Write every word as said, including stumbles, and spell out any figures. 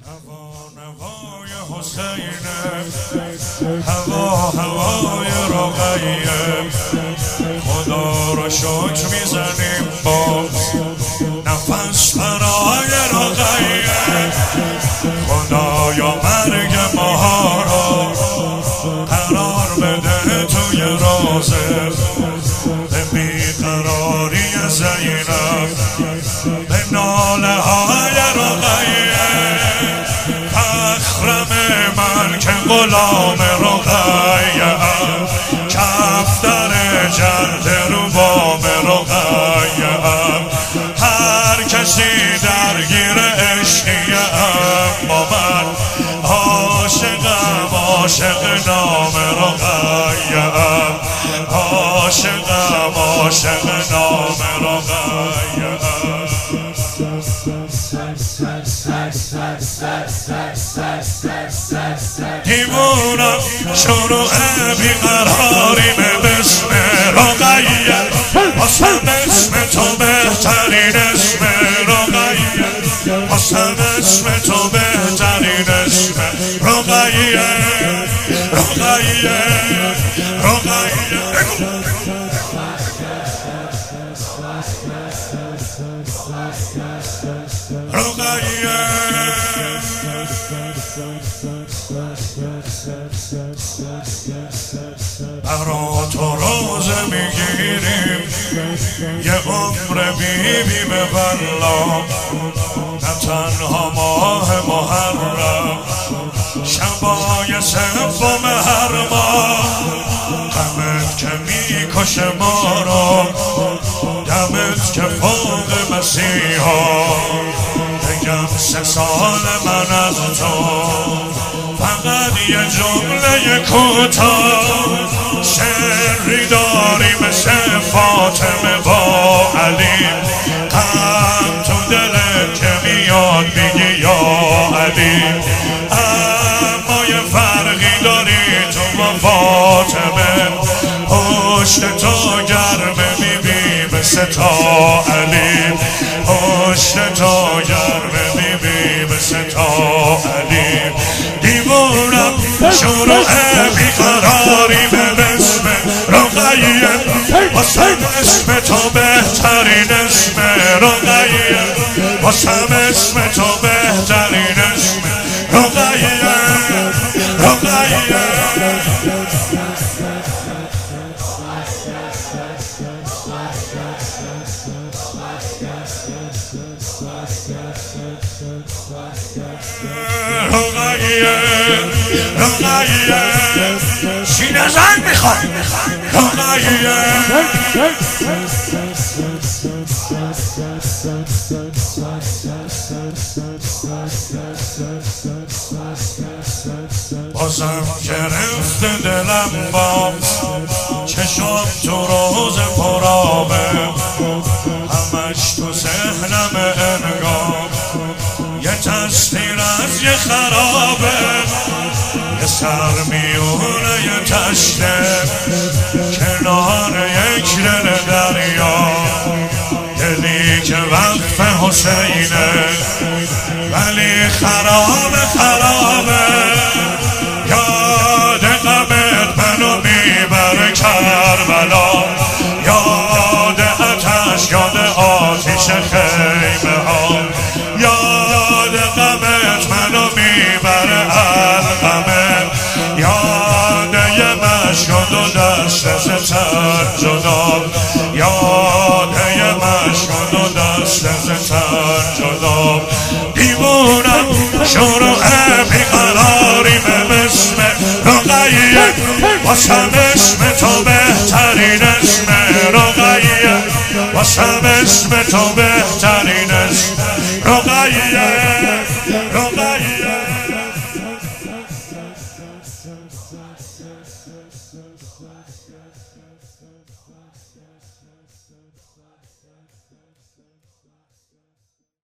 نوای حسینه، هوا هوای رقیه، خدا رو شکر میزنیم با نفس برای رقیه. خدایا مرگ ماها رو قرار بده توی روزه، به بیقراری زینب، به ناله های رقیه. فخرم من که غلام رقیه ام، کفتر جلد رو بام رقیه ام. هر کسی درگیر عشقیه ام، با من عاشقم، عاشق نام رقیه ام. عاشقم، عاشق نام رقیه ام. دیوونم شروع بیقراریم باسم رقیه، واسم اسم تو بهترین اسم رقیه، واسم اسم تو بهترین اسم رقیه. رقیه رقیه رقیه برا تو روزه میگیریم، یه عمر بیبی به والله. نه تنها ماه محرم، شبای سوم هر ماه. غمت که میکشه ما رو، دمت که فوق مسیحا. بگم سه سال من از تو، فقط یه جمله کوتاه. سری داری مثل فاطمه با علی، غم تو دلت که میاد میگی یا علی. اما یه فرقی داری تو با فاطمه، پشت تو گرمه میبی مثل تا علی. پشت تو گرمه میبی مثل تا علی. دیوونم شروع بیقراری به اسم رقیه، واسم اسم تو بهترین اسم رقیه، واسم اسم تو بهترین اسم رقیه. رقیه رقیه رقیه سینه زن میخواد. رقیه بازم گرفته دلم با چشم تو روز پرابه، همش تو ذهنم انگام یه تصویر از یه خرابه. یه سر میونه یه تشته کنار یک دل دریا، دلی که وقف حسینه ولی خراب خرابه. یاد غمت منو میبره کربلا، یاد آتش، یاد آتش خیمه ها. یاد غمت منو میبره الغمه، یاد یه مشکل و دست زتن جدا. یاد یه مشکل و دست زتن جدا. دیوونم شروع بیقراری به اسم رقیه، واسم اسم تو بهترین اسم رقیه، واسم اسم تو بهترین